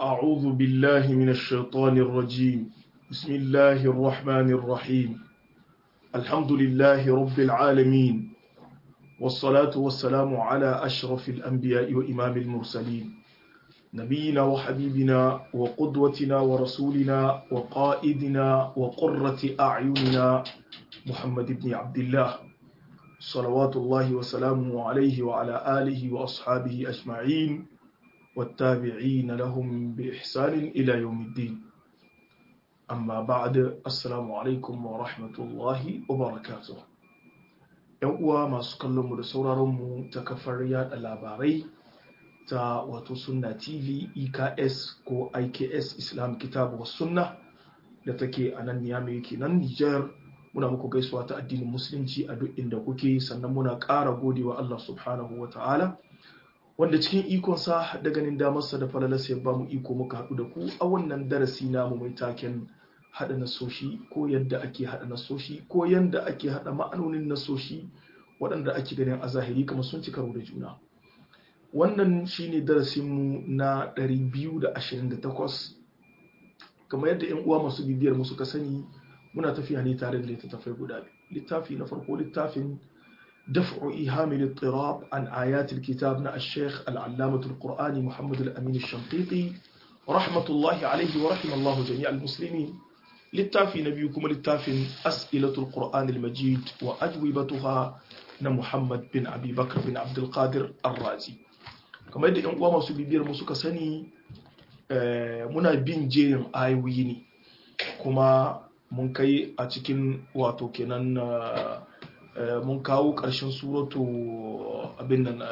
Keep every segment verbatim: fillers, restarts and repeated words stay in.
أعوذ بالله من الشيطان الرجيم بسم الله الرحمن الرحيم الحمد لله رب العالمين والصلاة والسلام على أشرف الأنبياء وإمام المرسلين نبينا وحبيبنا وقدوتنا ورسولنا وقائدنا وقرة أعيننا محمد بن عبد الله صلوات الله وسلامه عليه وعلى آله وأصحابه أجمعين والتابعين لهم بإحسان إلى يوم الدين أما بعد السلام عليكم ورحمة الله وبركاته uwa masu kallonmu da sauraronmu ta kafar yada labarai ta wato sunna tv E K S ko I K S Islam Kitabu wa Sunna da take a nan Niamey kenan Niger. Muna muku gaisuwa ta addinin musulunci a duk inda kuke, sannan muna ƙara godewa Allah subhanahu wa ta'ala wanda cikin ikonsa da ganin damarsa da falalarsa ya ba mu iko muka haɗu da ku a wannan darasi namu mai taken haɗa nasoshi ko yadda ake haɗa nasoshi ko yadda ake haɗa ma'anonin nasoshi waɗanda ake ganin a zahiri kamar sun ci karo da juna. Wannan shine darasinmu na ɗari biyu da ashirin da takwas. Kamar yadda 'yan uwa masu bibiyar mu suka sani, muna tafiya ne tare da littattafai guda biyu. Littafi na farko littafin دفع إيهام الاضطراب عن آيات الكتاب نا الشيخ العلامة القرآني محمد الأمين الشنقيطي رحمة الله عليه ورحم الله جميع المسلمين. للتافي نبيكم للتافي أسئلة القرآن المجيد وأجوبتها نا محمد بن أبي بكر بن عبد القادر الرازي. كما يدى أن قوام سبيبير مسوك سني منا بين جين آيويني كما منكي أتكين واتو كنان mun kawo ƙarshen suratu abin nan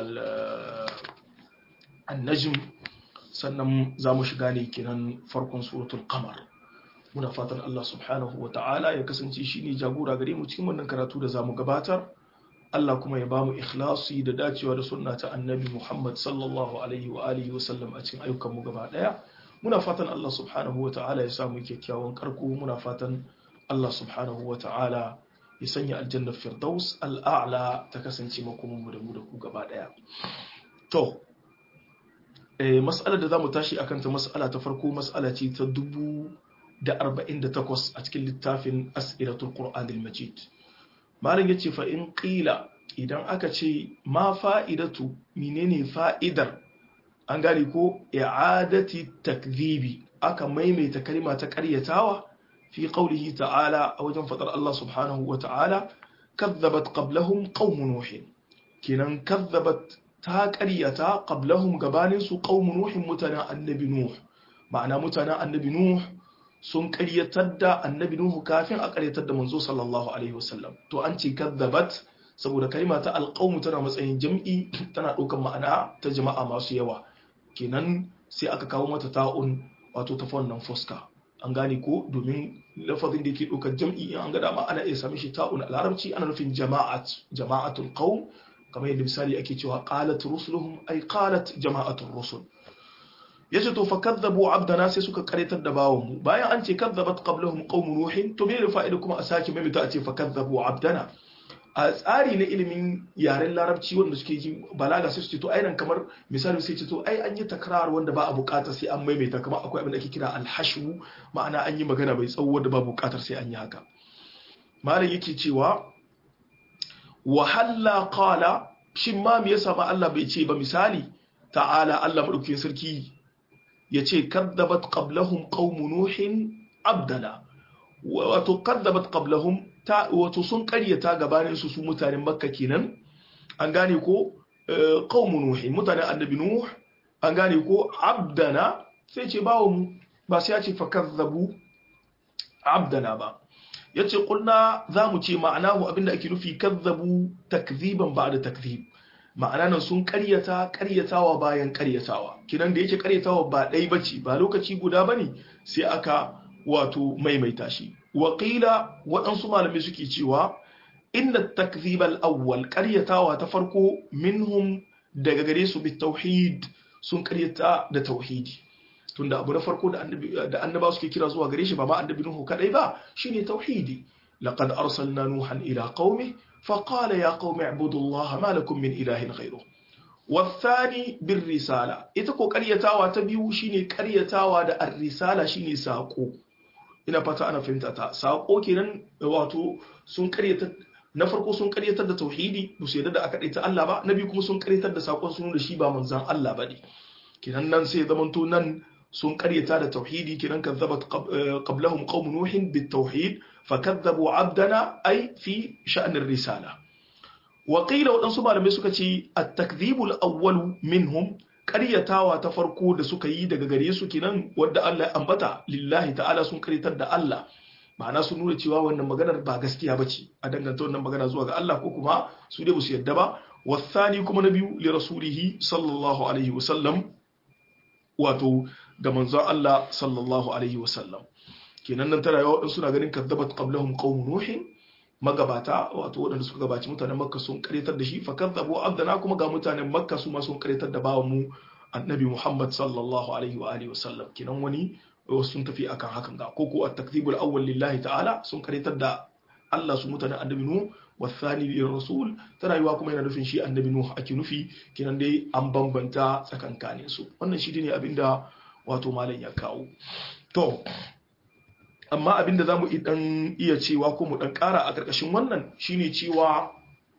al-najm, sannan za mu shiga ne kenan farkon suratul qamar. Muna fatan Allah subhanahu wa ta'ala ya kasance shi ne jagora gare mu cikin wannan karatu da za mu gabatar. Allah kuma ya ba mu ikhlasi da dacewa da sunna ta annabi Muhammad sallallahu alaihi wa alihi wa sallam a cikin ayyukan mu gaba daya. Muna fatan Allah subhanahu wa ta'ala ya samu kyakkyawan karko. Muna fatan Allah subhanahu wa ta'ala ya sanya aljannar firdaus al'a'la ta kasance makomanmu da mu da ku gaba daya. To, eh, mas'alar da za mu tashi a kanta mas'ala ta farko mas'ala ce ta dubu da arba'in da takwas a cikin littafin as'iratul qur'anil majid. Malam ya ce fa'in ƙila idan aka ce ma fa'idatu menene fa'idar, an gane ko i'adati takzibi, aka maimaita kalma ta ƙaryatawa في قوله تعالى أو فطر الله سبحانه وتعالى كذبت قبلهم قوم نوح كنن كذبت تاكريتا قبلهم غبانس قوم نوح متنا النبي نوح معنى متنا النبي نوح sun ƙaryatar da annabi Nuhu kafin a ƙaryatar da manzo sallallahu alaihi wasallam. To an ce kadzabat saboda kalma ta alqawm tana matsayin jam'i, tana ɗaukar ma'ana ta jama'a masu yawa, kenan sai aka kawo mata ta'un wato ta wannan fuska. An gane ko, domin lafazin da ke ɗaukar jam'i in an ga dama ana iya sami shi ta'un a larabci ana nufin jama'at jama'atul qawm, kamar yadda misali ake cewa qalat rusuluhum ay qalat jama'atul rusul. Yace to fa kadzabu abdana, sai suka karitar da bawon mu bayan an ce kadzabat qablahum qaum nuhin, to me da fa'ida kuma a sake mai ta ce fa kadzabu abdana. A tsari na ilimin yaren larabci wanda suke ji balaga sai su ce to ai nan kamar misali sai ce to ai an yi takrar wanda ba a bukatar sai an maimaita, kamar akwai abin da ake kira alhashu, ma'ana an yi magana mai tsawo wanda ba bukatar sai an yi haka. Malam yake cewa wa halla qala, shin ma me yasa ba Allah bai ce ba misali ta'ala Allah madaukakin sarki yace kadzabat qablahum qaum nuhin abdana, wato kadzabat qablahum ta wato sun karyata gabanin su su mutanen Makka kenan, an gane ko qaumun nuh mutanen annabi nuh, an gane ko abdana sai ce bawo mu, ba sai ya ce fakazzabu abdana ba. Yace kulna zamu ce ma'anahu abinda ake nufi kazzabu takziban ba'da takzib, ma'ana nan sun karyata karyatawa bayan karyatawa, kinan da yake karyatawa ba dai bace ba lokaci guda bane, sai aka wato maimaita shi. Waƙila waɗansu malamai suke cewa inda takzibal awwal ƙaryatawa ta farko minhum daga gare su bi tauhid, sun ƙaryata da tauhidi, tunda abu na farko da annaba suke kira zuwa gare shi ba ma annabi Nuhu kadai ba, shine tauhidi. laqad arsalna nuhan ila qaumi faqala ya qaumi ibudullaha ma lakum min ilahin ghayruh wasani bir risala ita ko ƙaryatawa ta biyu shine ƙaryatawa da ar-risala shine sako ina fata ana fahimta ta sako kenan wato sun ƙaryata na farko sun ƙaryatar da tauhidi ba su yarda da aka daita Allah ba na biyu kuma sun ƙaryatar da sakon sun da shi ba manzon Allah bane kenan nan sai zamanto nan sun ƙaryata da tauhidi kenan kazzabat qablahum qaum nuhin bit tauhid fakazzabu abdana ay fi sha'n ar-risala wa qila wadansu malamai suka ce at-takdhibul awwal minhum ƙaryatawa ta farko da suka yi daga gare su kenan wanda Allah ya ambata lillahi ta'ala sun ƙaryatar da Allah ma'ana sun nuna cewa wannan maganar ba gaskiya bace a danganta wannan magana zuwa ga Allah ko kuma su dai ba su yadda ba wasani kuma na biyu li rasulihi sallallahu alaihi wasallam wato ga manzon Allah sallallahu alaihi wasallam kenan nan tana yawa suna ganin kadzabat qablahum qaum nuhin magabata wato waɗanda suka gabaci mutanen makka sun karyatar da shi fa kadzabu abdana kuma ga mutanen makka su ma sun karyatar da bawan mu annabi muhammad sallallahu alaihi wa alihi wasallam kenan wani wasu sun tafi akan hakan ga koko at-takdhibul awwal lillahi ta'ala sun karyatar da Allah su mutanen annabi nuh wasani li rasul tana yiwa kuma yana nufin shi annabi nuh ake nufi kenan dai an bambanta tsakankanin su wannan shi ne abinda wato malam ya kawo to amma abinda zamu idan iya cewa ko mu dan kara a karkashin wannan shine cewa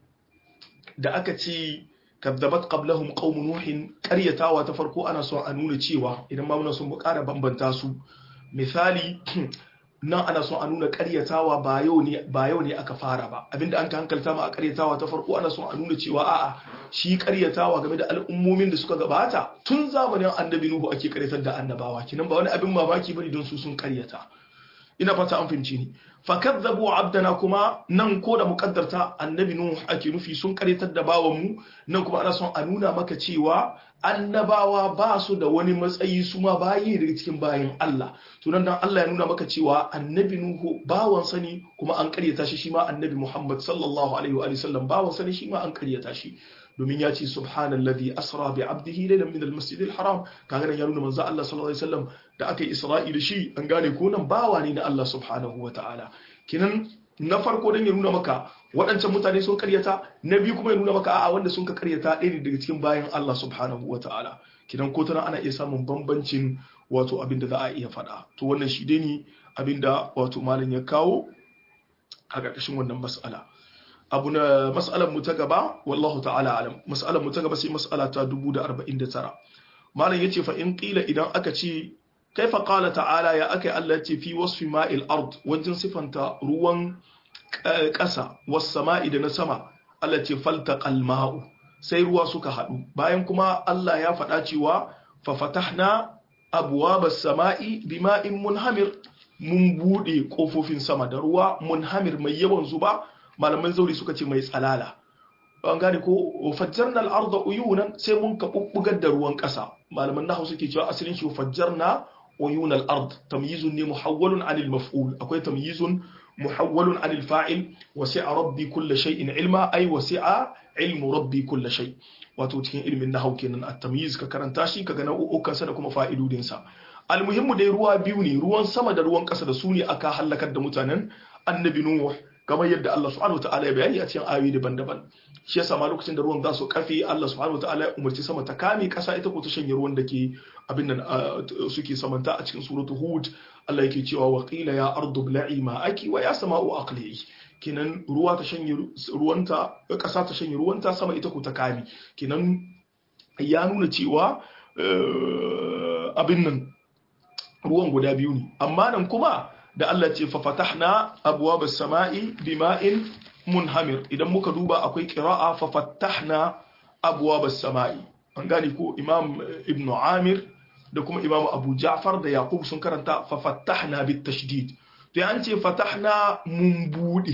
da aka ce kadzabat qablahum qaum nuhin qaryatawa ta farko ana so a nuna cewa idan ma muna so mu kara bambanta su misali nan ana so a nuna qaryatawa ba yau ne ba yau ne aka fara ba abinda an ka hankalta ma a qaryatawa ta farko ana so a nuna cewa a'a shi qaryatawa game da al'ummomin da suka gabata tun zamanin annabi nuhu ake qaryatar da annabawa kinan ba wani abin mamaki bane don su sun qaryata ina fata an fahimci ni fakazzabu abdana kuma nan ko da muqaddarta annabi nuh ake nufi sun karyatar da bawan mu nan kuma ana son a nuna maka cewa annabawa ba su da wani matsayi su ma bayi daga cikin bayin Allah to nan dan Allah ya nuna maka cewa annabi nuh bawan sani kuma an karyata shi shi ma annabi Muhammad sallallahu alaihi wa sallam bawan sani shi ma an karyata shi domin ya ce subhanallazi asra bi abdihi laylan min almasjidil haram kaga nan ya nuna manzo Allah sallallahu alaihi wasallam da aka yi isra'i da shi an gane ko nan bawa ne na Allah subhanahu wataala kinan na farko dan ya nuna maka waɗancan mutane sun karyata na biyu kuma ya nuna maka a'a wanda sun ka karyata ɗaya ne daga cikin bayan Allah subhanahu wataala kinan ko tana ana iya samun bambancin wato abinda za a iya faɗa to wannan shi dai ne abinda wato malam ya kawo a ƙarƙashin wannan mas'ala abu na mas'alar mu ta gaba wallahu ta'ala alam mas'alar mu ta gaba sai mas'ala ta dubu da arba'in da tara malam yace fa in qila idan aka ce kaifa qala ta'ala ya akai Allah yace fi wasfi ma'il ard wajen sifanta ruwan ƙasa was sama'i da na sama Allah yace faltaqal ma'u sai ruwa suka hadu bayan kuma Allah ya faɗa cewa fa fatahna abwabas sama'i bima'in munhamir mun bude kofofin sama da ruwa munhamir mai yawan zuba malaman zauri suka ce mai tsalala an gane ko fajjarna al-ardha uyunan sai mun ka bubbugar da ruwan kasa malaman nahwu suke cewa asalin shi fajjarna uyun al-ard tamyizun ne muhawwalun anil maf'ul akwai tamyizun muhawwalun anil fa'il wasi'a rabbi kulli shay'in ilma ay wasi'a ilmu rabbi kulli shay wato cikin ilmin nahwu kenan at-tamyiz ka karanta shi kaga nau'ukan sa da kuma fa'idodin sa al-muhimmu dai ruwa biyu ne ruwan sama da ruwan kasa da su ne aka halakar da mutanen annabi nuh kamar yadda Allah subhanahu wataala ya bayani a cikin ayoyi daban-daban shi yasa ma lokacin da ruwan za su kafe Allah subhanahu wataala ya umarci sama ta kame kasa ita ko ta shanye ruwan da ke abin nan suke samanta a cikin suratul hud Allah yake cewa wa qila ya ardu bla'i ma'aki wa ya sama'u aqli'i kinan ruwa ta shanye ruwanta kasa ta shanye ruwanta sama ita ko ta kame kinan ya nuna cewa abin nan ruwan guda biyu ne amma nan kuma da Allah ce fa fatahna abwabas sama'i bima'in munhamir idan muka duba akwai qira'a fa fatahna abwabas sama'i an gane ko Imam Ibn Amir da kuma Imam Abu Ja'far da Yaqub sun karanta fa fatahna bit tashdid to an ce fatahna mun bude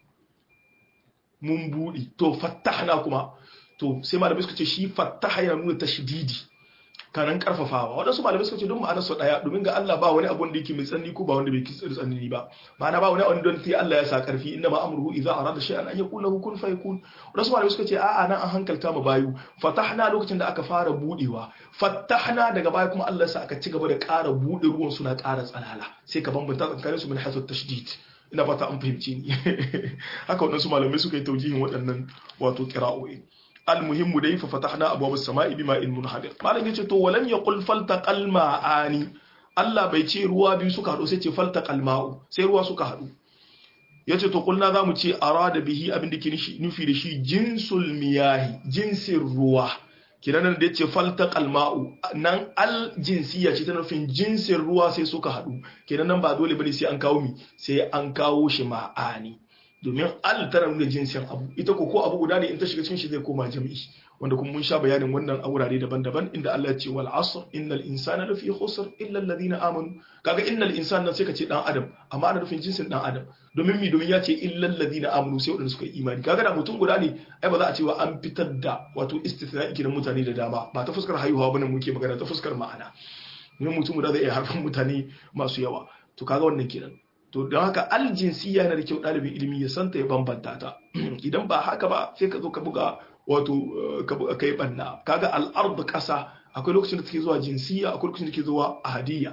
mun bude to fatahna kuma to sai malamai suka ce shi fataha yana nuna tashdidi kanan karfafawa wadansu malamai suka ce don ma'anar su daya domin ga Allah ba wani abu da yake mai tsanni ko ba wanda bai kitsa tsanni ba ma'ana ba wani abu don sai Allah ya sa karfi inna ma amruhu idza arada shay'an an yaqula lahu kun fayakun wadansu malamai suka ce a'a nan an hankalta mu bayu fatahna lokacin da aka fara budewa fatahna daga baya kuma Allah ya sa aka ci gaba da ƙara bude ruwan suna ƙara tsalala sai ka bambanta tsakanin su min hasu tashdid ina fata an fahimci ni haka wadansu malamai suka yi taujihin waɗannan wato qira'o'i almuhimmu dai fa fatahna abwabas sama'i bima'in munhamir malam yace to walam yaqul faltaqal ma'ani Allah bai ce ruwa biyu suka hadu sai ce faltaqal ma'u sai ruwa suka hadu yace to kulna zamu ce arada bihi abin da ke nufi da shi jinsul miyahi jinsin ruwa kiran da yace faltaqal ma'u nan al jinsiya ce ta nufin jinsin ruwa sai suka hadu kenan nan ba dole bane sai an kawo mi sai an kawo shi ma'ani domin al tana nuna jinsin abu ita ko ko abu guda ne in ta shiga cikin shi zai koma jami'i wanda kuma mun sha bayanin wannan a wurare daban-daban inda Allah ya ce wal asr innal insana lafi khusr illa alladhina amanu kaga innal insana nan sai ka ce dan adam amma ana nufin jinsin dan adam domin mi domin ya ce illa alladhina amanu sai wadanda suka yi imani kaga da mutum guda ne ai ba za a ce wa an fitar da wato istithna'i kiran mutane da dama ba ta fuskar haihuwa bane muke magana ta fuskar ma'ana domin mutum guda zai iya harfin mutane masu yawa to kaga wannan kenan to don haka aljinsiya yana da kyau ɗalibin ilimi ya santa ya bambanta ta idan ba haka ba sai ka zo ka buga wato ka yi ɓanna kaga al'ard ƙasa akwai lokacin da take zuwa jinsiya akwai lokacin da take zuwa ahadiyya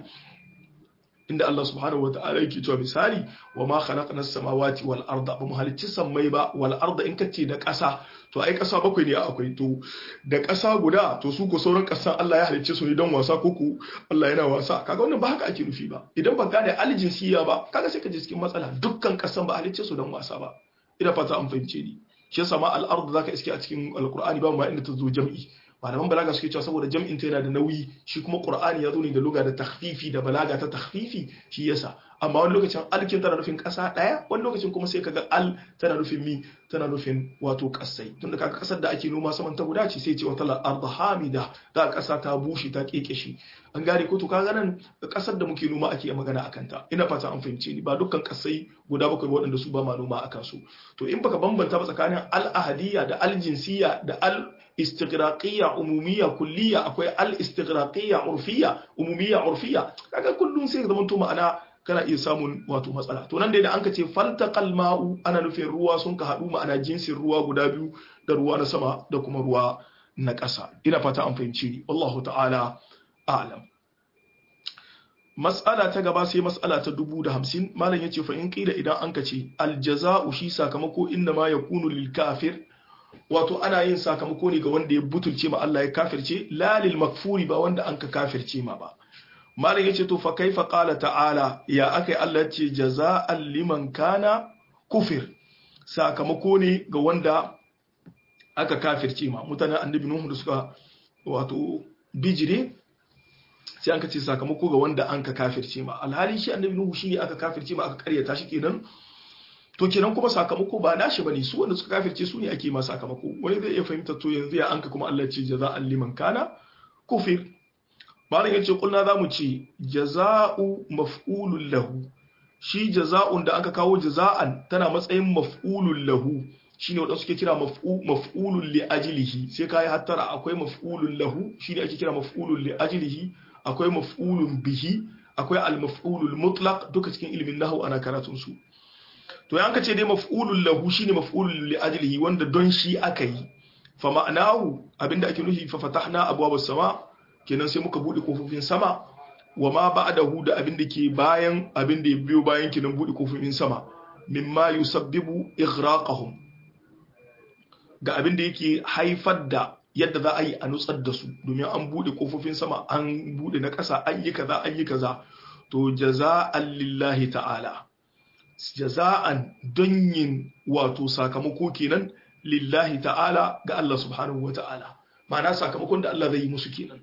inda Allah subhanahu wa ta'ala yake cewa misali wa ma khalaqna as-samawati wal arda ba mu halicci sammai ba wal arda in kace da ƙasa to ai ƙasa bakwai ne akwai to da ƙasa guda to su ko sauran ƙasan Allah ya halicce su ne don wasa koko Allah yana wasa kaga wannan ba haka ake nufi ba idan ba gane aljinsiya ba kaga sai ka je cikin matsala dukkan ƙasan ba halicce su don wasa ba ina fata an fahimce ni shi yasa ma al ard zaka iske a cikin alqur'ani ba ma inda ta zo jam'i malaman balaga suke cewa saboda jam'in ta yana da nauyi shi kuma qur'ani ya zo ne da lugha da takhfifi da balaga ta takhfifi shi yasa amma wani lokacin alkin tana nufin kasa daya wani lokacin kuma sai kaga al tana nufin mi tana nufin wato kasai tunda kaga kasar da ake noma saman ta guda ce sai ce wata ard hamida da kasa ta bushe ta kekeshe an gane ko to kaga nan kasar da muke noma ake magana akan ta ina fata an fahimce ni ba dukkan kasai guda bakwai waɗanda su ba ma noma akan su to in baka bambanta ba tsakanin al ahadiyya da al jinsiyya da al istigraqiyya umumiyya kulliyya akwai al-istigraqiyya urfiyya umumiyya urfiyya kaga kullun sai zaman to ma'ana kana iya samun wato matsala to nan dai da anka ce faltaqal ma'u ana nufin ruwa sun ka hadu ma'ana jinsin ruwa guda biyu da ruwa na sama da kuma ruwa na ƙasa ina fata an fahimci ni wallahu ta'ala a'lam mas'ala ta gaba sai mas'ala ta dubu da hamsin malam yace fa in qila idan anka ce al-jaza'u shi sakamako inna ma yakunu lil kafir wato ana yin sakamako ne ga wanda ya butulce ma Allah ya kafirce lalil makfuri ba wanda an ka kafirce ma ba malam yace to fa kaifa qala ta'ala ya akai Allah yace jaza'an liman kana kufir sakamako ne ga wanda aka kafirce ma mutanen annabi Nuhu da suka wato bijire sai an ka ce sakamako ga wanda an ka kafirce ma alhali shi annabi Nuhu shine aka kafirce ma aka karyata shi kenan to kenan kuma sakamako ba nashi bane su wanda suka kafirce su ne ake ma sakamako wani zai iya fahimta to yanzu ya anka kuma Allah ce jaza'an liman kana kufir malam yace kulna zamu ce jaza'u maf'ulun lahu shi jaza'un da aka kawo jaza'an tana matsayin maf'ulun lahu shine wanda suke kira maf'ulun li ajlihi sai kai hattara akwai maf'ulun lahu shine ake kira maf'ulun li ajlihi akwai maf'ulun bihi akwai al-maf'ulul mutlaq duka cikin ilimin nahwu ana karatun su to yanka ce dai maf'ulul lahu shine maf'ulul li ajlihi wanda don shi aka yi fa ma'anahu abinda ake nufi fa fatahna abwabas sama kenan sai muka bude kofofin sama wa ma ba'dahu da abinda ke bayan abinda ya biyo bayan kenan bude kofofin sama mimma yusabbibu ighraqahum ga abinda yake haifar da yadda za a yi a nutsar da su domin an bude kofofin sama an bude na ƙasa an yi kaza an yi kaza to jaza'an lillahi ta'ala jaza'an don yin wato sakamako kenan lillahi ta'ala ga Allah subhanahu wa ta'ala ma'ana sakamakon da Allah zai yi musu kenan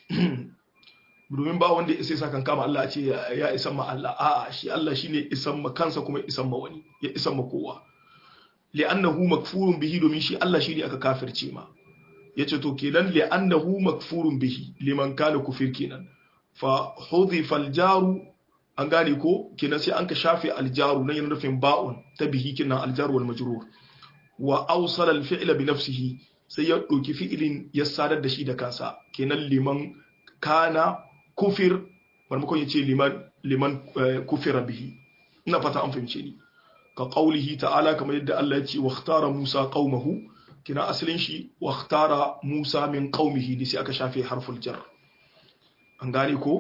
domin ba wanda ya sai sakan kama Allah a ce ya isan ma Allah a'a shi Allah shine isan ma kansa kuma isan ma wani ya isan ma kowa li'annahu makfurun bihi domin shi Allah shine aka kafirce ma yace to kenan li'annahu makfurun bihi liman kana kufir kenan fa hudhifa al-jaru an gane ko kenan sai an ka shafe aljaru nan yana nufin ba'un ta bihi kenan aljaru wal majrur wa awsala al fi'la bi nafsihi sai ya dauki fi'ilin ya sadar da shi da kansa kenan liman kana kufir barmakon yace liman liman kufira bihi ina fata an fahimce ni ka qaulihi ta'ala kamar yadda Allah ya ce wa ikhtara Musa qaumahu kina asalin shi wa ikhtara Musa min qaumihi sai aka shafe harful jar an gane ko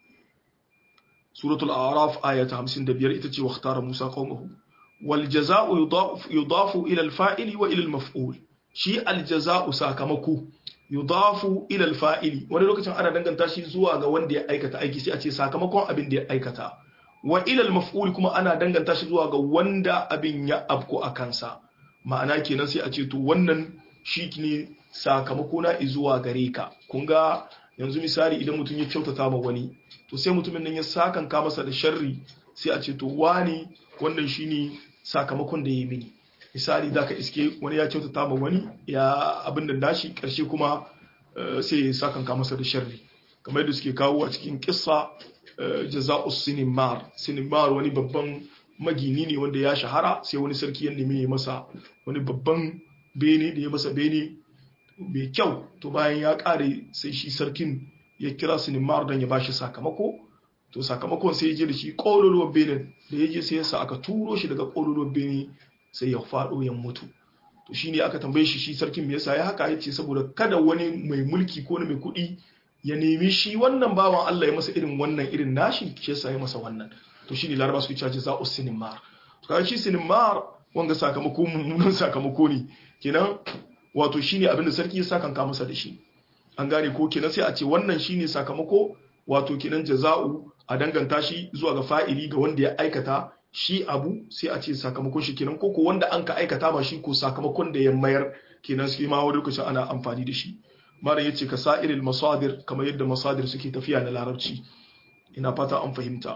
suratul a'raf ayata hamsin da biyar ita ce wa ikhtara Musa qaumahu wal jazaa'u yudafu yudafu ila al fa'ili wa ila al maf'ul shi aljaza'u sakamako yudafu ila alfa'ili wani lokacin ana danganta shi zuwa ga wanda ya aikata aiki sai a ce sakamakon abin da ya aikata wa ila almaf'ul kuma ana danganta shi zuwa ga wanda abin ya afko a kansa ma'ana kenan sai a ce to wannan shi ne sakamako na zuwa gare ka kun ga yanzu misali idan mutum ya kyautata ma wani to sai mutumin nan ya sakanka masa da sharri sai a ce to wani wannan shine sakamakon da ya yi mini misali zaka iske wani ya kyautata ma wani ya abin da dashi karshe kuma sai ya sakanka masa da sharri kamar yadda suke kawo a cikin kissa jaza'us sinimar sinimar wani babban magini ne wanda ya shahara sai wani sarki ya nemi masa wani babban bene da ya masa bene mai kyau to bayan ya kare sai shi sarkin ya kira sinimar don ya bashi sakamako to sakamakon sai ya je da shi kololuwar bene da ya je sai ya sa aka turo shi daga kololuwar bene sai ya faɗo ya mutu to shine aka tambaye shi shi sarkin me yasa ya haka yace saboda kada wani mai mulki ko mai kuɗi ya nemi shi wannan bawan Allah ya masa irin wannan irin nashi shi yasa ya masa wannan to shine laraba su ce za us sinimar to kaga shi sinimar wanga sakamako mummunan sakamako ne kenan wato shine abin da sarki ya saka ka masa da shi an gane ko kenan sai a ce wannan shine sakamako wato kenan jaza'u a danganta shi zuwa ga fa'ili ga wanda ya aikata shi abu sai a ce sakamakon shi kenan koko wanda an ka aikata ma shi ko sakamakon da ya mayar kenan sai ma wani lokacin ana amfani da shi mara yace ka sa'iril masadir kamar yadda masadir suke tafiya na larabci ina fata an fahimta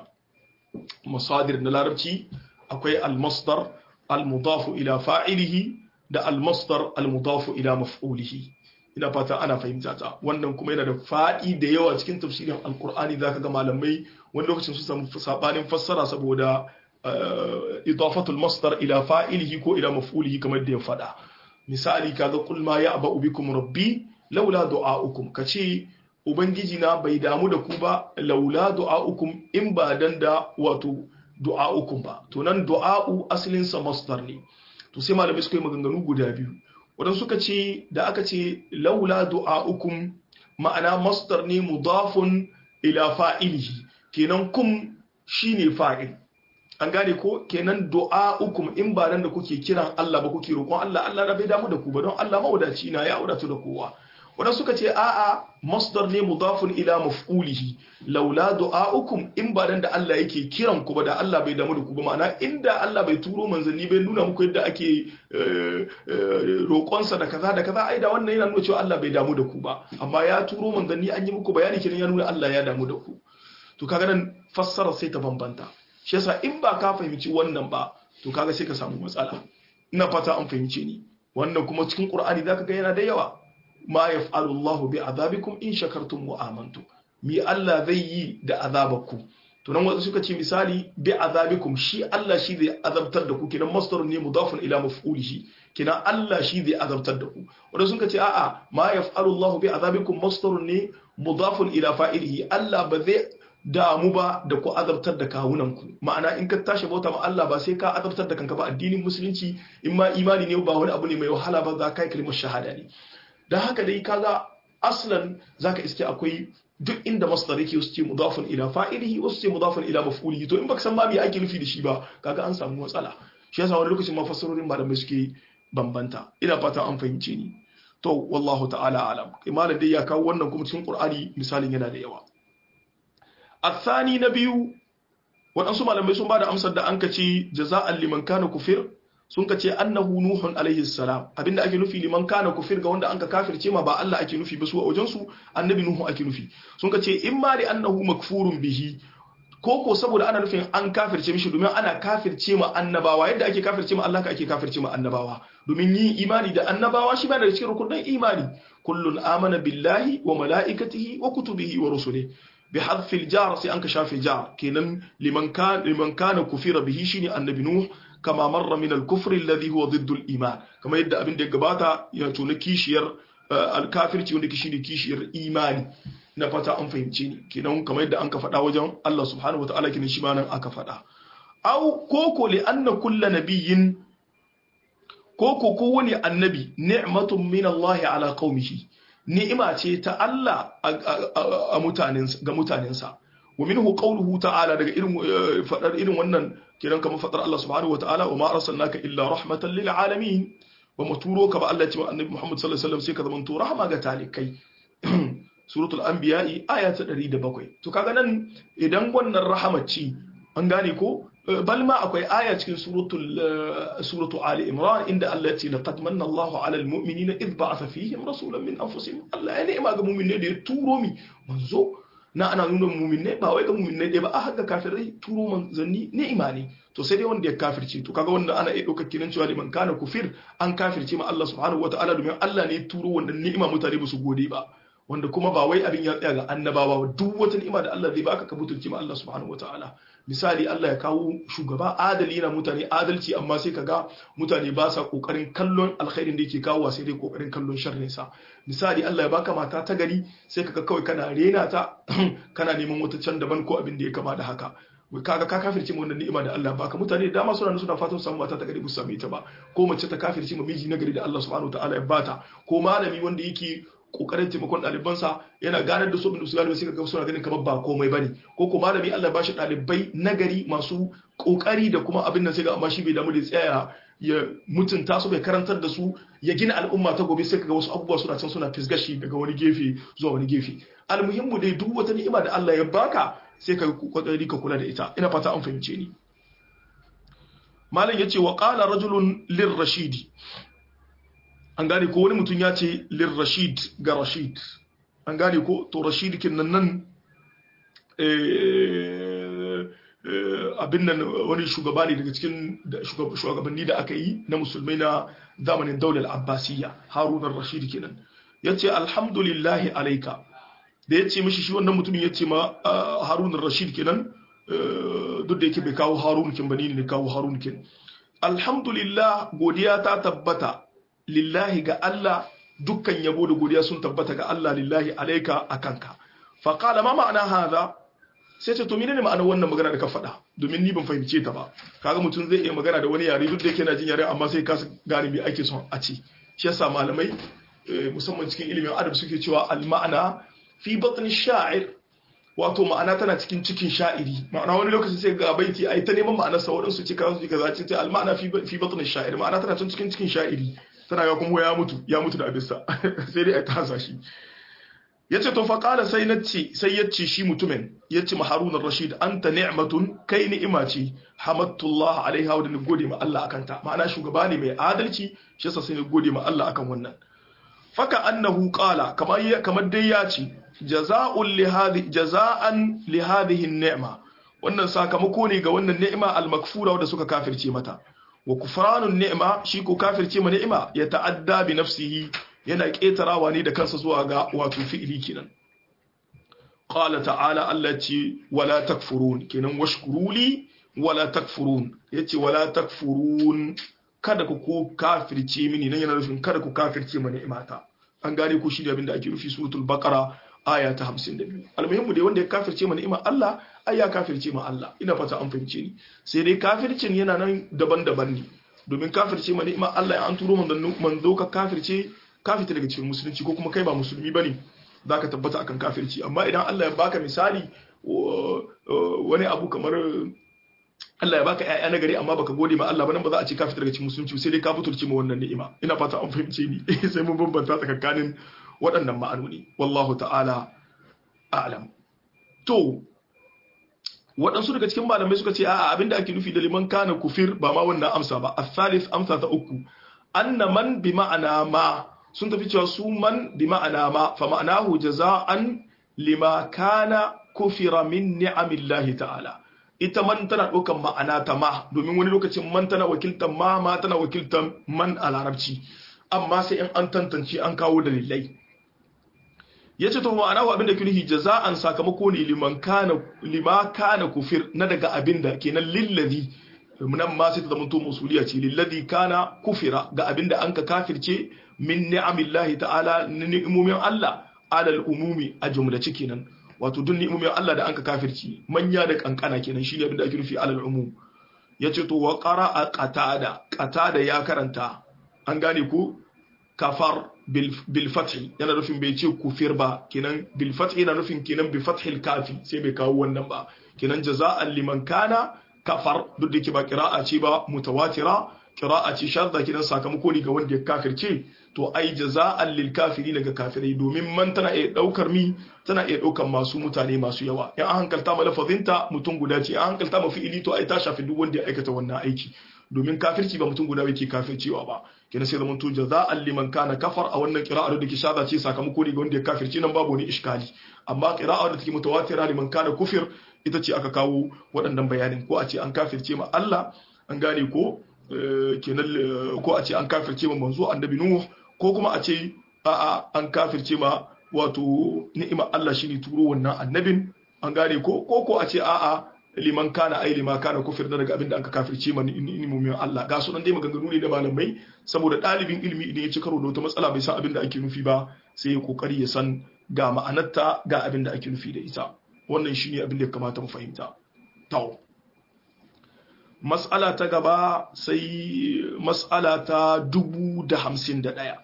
masadir na larabci akwai al-masdar al-mudafu ila fa'ilihi da al-masdar al-mudafu ila maf'ulihi ina fata ana fahimta ta wannan kuma yana da fadi da yawa cikin tafsirin alqur'ani zaka ga malamai wani lokacin su samu sabanin fassara saboda idafatul masdar ila fa'ilihi ko ila maf'ulihi kamar da ya fada misali kaga kul ma ya'ba'u bikum rabbi laula du'a'ukum kace ubangiji na bai damu da ku ba laula du'a'ukum in ba dan da wato du'a'ukum ba to nan du'a'u asalin sa masdar ne to sai malamai suka yi maganganu guda biyu wadanda suka ce da aka ce laula du'a'ukum ma'ana masdar ne mudafun ila fa'ilihi kenan kum shine fa'il an gane ko kenan du'a'ukum in ba dan da kuke kiran Allah ba kuke roƙon Allah Allah da bai damu da ku ba don Allah mawadaci na ya wadatu da kowa wadanda suka ce a'a masdar ne mudafun ila maf'ulihi laula du'a'ukum in ba dan da Allah yake kiran ku ba da Allah bai damu da ku ba ma'ana inda Allah bai turo manzanni bai nuna muku yadda ake roƙonsa da kaza da kaza ai da wannan yana nuna cewa Allah bai damu da ku ba amma ya turo manzanni an yi muku bayani kenan ya nuna Allah ya damu da ku to kaga nan fassara sai ta bambanta shi yasa in ba ka fahimci wannan ba to kaga sai ka samu matsala ina fata an fahimce ni wannan kuma cikin Qur'ani zaka ga yana da yawa ma yaf'alu Allahu bi azabikum in shakartum wa amantum mi Allah zai yi da azabaku to nan wasu suka ce misali bi azabikum shi Allah shi zai azabtar da ku kidan masdar ne mudafun ila maf'ulihi kidan Allah shi zai azabtar da ku wanda suka ce a'a ma yaf'alu Allahu bi azabikum masdar ne mudafun ila fa'ilihi Allah ba zai damu ba da ku azabtar da kawunanku ma'ana in ka tashi bauta ma Allah ba sai ka azabtar da kanka ba addinin musulunci in ma imani ne ba wani abu ne mai wahala ba za ka yi kalmar shahada ne da haka dai kaga aslan zaka iske akwai duk inda masdar yake wasu ce mudafun ila fa'ilihi wasu ce mudafun ila maf'ulihi to in baka san ma me ake nufi da shi ba kaga an samu matsala shi yasa wani lokacin ma fassarorin malamai suke bambanta ina fata an fahimce ni to wallahu ta'ala alam imanin dai ya kawo wannan kuma cikin Qur'ani misalin yana da yawa الثاني نبيو waɗansu malamai sun ba da amsar da an kace jaza'an liman kana kufir sun kace annahu nuhun alaihi salam abinda ake nufi liman kana kufir ga wanda anka kafirce ma ba Allah ake nufi ba su a wajen su annabi nuhu ake nufi sun kace imma li annahu makfurun bihi koko saboda ana nufin an kafirce mishi domin ana kafirce ma annabawa yadda ake kafirce ma Allah ka ake kafirce ma annabawa domin yin imani da annabawa shi ba da cikin rukunin imani kullun amana billahi wa malaikatihi wa kutubihi wa rusulihi بحذف الجار سي انك شاف الجار كينن لمن كان لمن كان كفر به شيني النبي نوح كما مر من الكفر الذي هو ضد الايمان كما يدا ابين da gabata ya tuna kishiyar alkafirci wanda ke shine kishiyar imani na fata an fahimce ni kenan kamar yadda anka faɗa wajen Allah subhanahu wataala kenan shi ma nan aka faɗa au koko li anna kullu nabiyyin koko ko wani annabi ni'matun min Allah ala qaumihi ni'ima ce ta Allah a mutanen ga mutanensa wa minhu qawluhu ta'ala daga irin fadar irin wannan kiran kamar fadar Allah subhanahu wa ta'ala wa ma arsalnaka illa rahmatan lil alamin ba mu turo ka ba Allah ya ce wa annabi Muhammad sallallahu alaihi wasallam sai ka zama to rahama ga talikai suratul anbiya aya ta ɗari da bakwai. To kaga nan idan wannan rahamacci an gane ko bal ma akwai aya cikin suratul suratu ali imran inda Allah ya ce laqad manna Allahu ala almu'minina id ba'atha fihim rasulan min anfusihim. Allah ya ni'ima ga mu'minai da ya turo mi manzo na ana nuna mu'minai ba wai ga mu'minai dai ba a haka kafirai turo manzanni ni'ima ne. To sai dai wanda ya kafirce to kaga wanda ana iya ɗaukar kinan cewa liman kana kufir an kafirce ma Allah subhanahu wataala domin Allah ne ya turo wannan ni'ima mutane ba su gode ba, wanda kuma ba wai abin ya tsaya ga annabawa duk wata ni'ima da Allah zai baka ka butulci ma Allah subhanahu wataala. Misali Allah ya kawo shugaba adali na mutane adalci amma sai kaga mutane ba sa kokarin kallon alkhairin da yake kawo sai dai kokarin kallon sharrin sa. Misali Allah ya baka mata ta gari sai kaga kawai kana rena ta kana neman wata can daban ko abin da ya kama da haka. Kaga ka kafirce mu wannan ni'ima da Allah baka, mutane da dama suna suna fatan samu mata ta gari ba su same ta ba, ko mace ta kafirce mu miji na gari da Allah subhanahu wataala ya bata, ko malami wanda yake kokarin taimakon ɗalibansa yana ganar da su bin su galibi sai kaga suna ganin kamar ba komai bane, ko ko malami Allah ba shi ɗalibai nagari masu kokari da kuma abin nan sai ga amma shi bai damu da tsaya ya mutunta su bai karantar da su ya gina al'umma ta gobe, sai kaga wasu abubuwa suna can suna fisgashi daga wani gefe zuwa wani gefe. Almuhimmu dai duk wata ni'ima da Allah ya baka sai ka kokari ka kula da ita. Ina fata an fahimce ni. Malam yace wa qala rajulun lirrashidi, an gane ko wani mutum ya ce lirrashid ga rashid, an gane ko to rashid kin nan nan abin nan wani shugaba ne daga cikin shugabanni da aka yi na musulmai na zamanin daular abbasiyya, harun ar-rashid kenan. Yace alhamdulillahi alaika, da ya ce mishi shi wannan mutumin ya ce ma harun rashid kenan, duk da yake bai kawo harun kin bane ne kawo harun kin. Alhamdulillah, godiya ta tabbata lillahi ga Allah, dukkan yabo da godiya sun tabbata ga Allah lillahi alaika akanka. Fa qala ma ma'ana hadha, sai ce to menene ma'anar wannan magana da ka faɗa, domin ni ban fahimce ta ba. Kaga mutum zai iya magana da wani yare duk da yake na jin yare amma sai ka gane me ake son a ce. Shi yasa malamai musamman cikin ilimin adab suke cewa al-ma'ana fi batni sha'ir, wato ma'ana tana cikin cikin sha'iri. Ma'ana wani lokaci sai ga baiti ai ta neman ma'anar sa wadansu ce kaza su kaza ce al-ma'ana fi fi batni sha'ir, ma'ana tana cikin cikin sha'iri. Tana ga kuma ya mutu ya mutu da abissa sai dai a tasa shi. Yace to fa qala sai nace sai yace shi mutumin yace ma Harun ar-Rashid anta ni'matun, kai ni'ima ce hamadtullah alaiha, wa ni gode ma Allah akan ta. Ma'ana shugaba ne mai adalci, shi yasa sai ni gode ma Allah akan wannan. Faka annahu qala kamar kamar dai ya ce jaza'un li hadhi jaza'an li hadhihi an-ni'ma, wannan sakamako ne ga wannan ni'ima al-makfura wanda suka kafirce mata. Wa kufranun ni'ma, shi ko kafirce ma ni'ima ya ta'adda bi nafsihi, yana ketarawa ne da kansa zuwa ga wato fi'ili kenan. Qala ta'ala, Allah ce wala takfurun, kenan washkuruli wala takfurun, yace wala takfurun, kada ku ko kafirce mini, nan yana nufin kada ku kafirce ma ni'imata. An gane ko shi da abin da ake nufi suratul baqara aya ta hamsin da biyu. Almuhimmu dai wanda ya kafirce ma ni'imar Allah ai ya kafirce ma Allah. Ina fata an fahimce ni. Sai dai kafircin yana nan daban-daban ne. Domin kafirce ma ni'imar Allah an turo manzo ka kafirce kafirce daga cikin musulunci, ko kuma kai ba musulmi bane zaka tabbata akan kafirci. Amma idan Allah ya baka misali wani abu kamar Allah ya baka ƴaƴa na gari amma baka gode ma Allah ba, nan ba za a ce ka fita daga cikin musulunci, sai dai ka fiturce ma wannan ni'ima. Ina fata an fahimce ni. Sai mun bambanta tsakanin waɗannan ma'anoni. Wallahu ta'ala a'lam. To waɗansu daga cikin malamai suka ce a'a abinda ake nufi da liman kana kufir ba ma wannan amsa ba. Al-thalith, amsa ta uku, anna man bi ma'ana ma, sun tafi cewa su man bi ma'ana ma fa ma'anahu jaza'an lima kana kufira min ni'amillahi ta'ala. Ita man tana ɗaukan ma'ana ta ma, domin wani lokacin man tana wakiltan ma, ma tana wakiltan man a larabci, amma sai in an tantance an kawo dalilai. Ya ce to ma'ana wa abinda kirihi jaza'an sakamako ne liman kana lima kana kufir, na daga abinda kenan lillazi, nan ma sai ta zama to musuliya ce lillazi kana kufira, ga abinda an ka kafirce min ni'amillahi ta'ala, ni'imomin Allah alal umumi a jumlace kenan. Wato duk ni'imomin Allah da anka kafirci manya da kankana kenan, shine abin da ake nufi alal umum. Yace to wa qara'a qatada, qatada ya karanta, an gane ko kafar bil bil fath, yana nufin bai ce kufir ba, kenan bil fath yana nufin kenan bi fathil kafi, sai bai kawo wannan ba, kenan jaza'an liman kana kafar, duk da ke ba qira'a ce ba mutawatira, qira'a ce shadda kidan sakamako ne ga wanda ya kafirce to ai jaza'an lil kafirin ga kafirai domin man tana iya daukar mi tana iya daukar masu mutane masu yawa in an hankalta ma lafazinta mutum guda ce an hankalta ma fi'ili to ai ta shafi duk wanda ya aikata wannan aiki domin kafirci ba mutum guda yake kafircewa ba kenan sai zaman to jaza'an liman kana kafar a wannan qira'a da ke shada ce sakamako ne ga wanda ya kafirce nan babu wani iskali amma qira'a da take mutawatira liman kana kufir ita ce aka kawo waɗannan bayanin ko a ce an kafirce ma Allah an gane ko kenan ko a ce an kafirce ma manzo annabi Nuh ko kuma a ce a'a an kafirce ma wato ni'ima Allah shine turo wannan annabin an gane ko ko ko a ce a'a liman kana ai liman kana kufir da daga abinda aka kafirce ma ni'imomin Allah ga su dan dai maganganu ne da malamai saboda dalibin ilimi idan ya ci karo da wata matsala bai san abinda ake nufi ba sai ya kokari ya san ga ma'anarta ga abinda ake nufi da ita wannan shine abin da ya kamata mu fahimta to mas'ala ta gaba sai mas'ala ta dubu da hamsin da ɗaya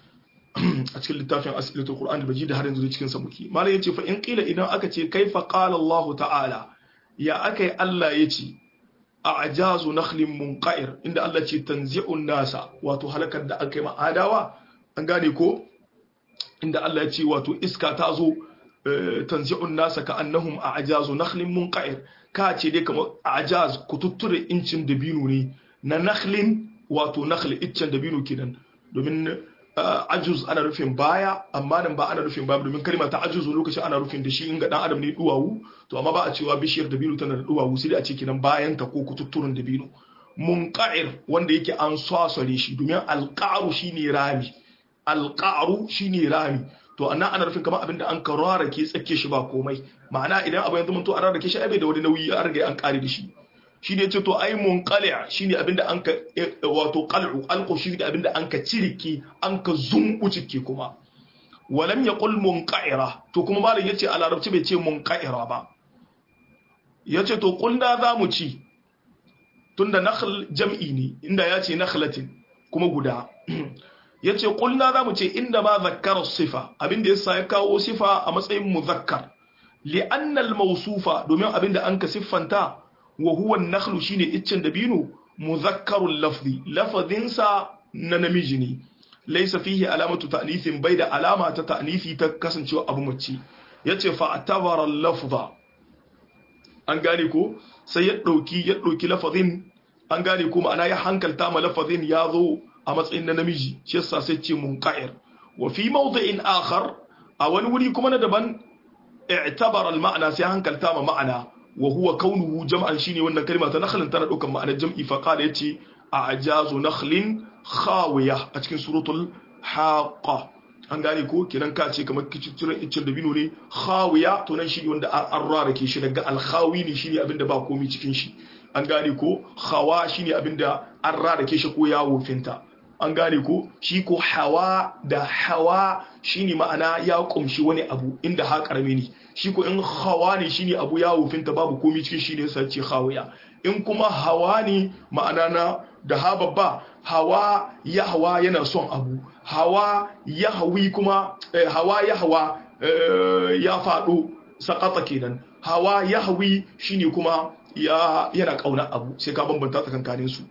a cikin littafin asilatul qur'an al-majid har yanzu cikin sa muke malai yace fa in qila idan aka ce kaifa qala Allah ta'ala ya akai Allah yace a'jazu nakhlin munqa'ir inda Allah ce tanzi'un nasa wato halakar da akai ma adawa an gane ko inda Allah ya ce wato iska ta zo tanzi'un nasa ka annahum a'jazu nakhlin munqa'ir ka ce dai kamar a'jaz kututture incin dabino ne na nakhlin wato nakhl iccen dabino kenan domin ajuz ana rufin baya amma nan ba ana rufin baya domin kalma ta ajuz lokacin ana rufin da shi in ga dan adam ne duwawu to amma ba a cewa bishiyar dabino tana da duwawu sai a ce kenan bayan ta ko kututturen dabino munqa'ir wanda yake an swasare shi domin alqa'ru shine rami alqa'ru shine rami to annan ana rufin kamar abinda an karara ke tsake shi ba komai ma'ana idan abu yanzu mun to an rarrake shi ai bai da wani nauyi an riga an kare da shi shi ne ce to ai munqali' shine abinda an ka wato qal'u alqu shi ne abinda an ka ciriki an ka zumbucike kuma walam yaqul munqa'ira to kuma malam yace a larabci bai ce munqa'ira ba yace to kulna zamu ci tunda nakhl jam'i ne inda yace nakhlatin kuma guda yace kulna zamu ce inda ma zakkara sifa abinda yasa ya kawo sifa a matsayin muzakkar li'anna al-mawsufa domin abinda an ka siffanta wa huwa an-nakhlu shine iccen dabino muzakkarul lafzi lafadinsa na namiji ne laysa fihi alamatu ta'nithin bai da alama ta ta'nithi ta kasancewa abu mace yace fa atabara al-lafza an gane ko sai ya dauki ya dauki lafazin an gane ko ma'ana ya hankalta ma lafazin ya zo a matsayin na namiji shi yasa sai ce munqa'ir wa fi mawdi'in akhar a wani wuri kuma na daban i'tabara al-ma'na sai hankalta ma ma'ana wa huwa kaunuhu jam'an shine wannan kalma ta nakhlin tana daukan ma'anar jam'i fa qala yace a'jazu nakhlin khawiya a cikin suratul haqa an gane ko kiran ka ce kamar kicicciran iccen dabino ne khawiya to nan shi wanda an rarake shi daga al-khawi ne shine abinda ba komai cikin shi an gane ko khawa shine abinda an rarake shi ko yawo finta an gane ko shi ko hawa da hawa shine ma'ana ya kumshi wani abu inda ha karami ne shi ko in hawa ne shine abu ya wufinta babu komai cikin shi ne sai ce hawiya in kuma hawa ne ma'ana na da ha babba hawa ya hawa yana son abu hawa ya hawi kuma eh, hawa ya hawa eh, ya fado sakata kenan hawa ya hawi shine kuma ya yana kauna abu sai ka bambanta tsakankanin su